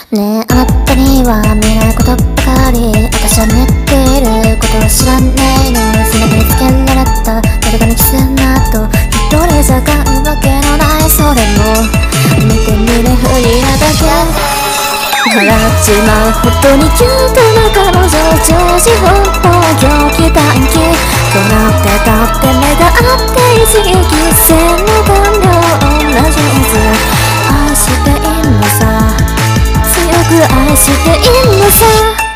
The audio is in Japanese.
ねえあなたには見えないことばかり、私は見ていることは知らないの。背中につけられた誰かの絆と一人じゃ買うわけのない、それも見て見ぬふりなだけ。笑っちまうほどにキュートな彼女、常時本当狂気短気となってたって目があって一撃線の分量同じ水愛しているのさ、強く愛しているのさ。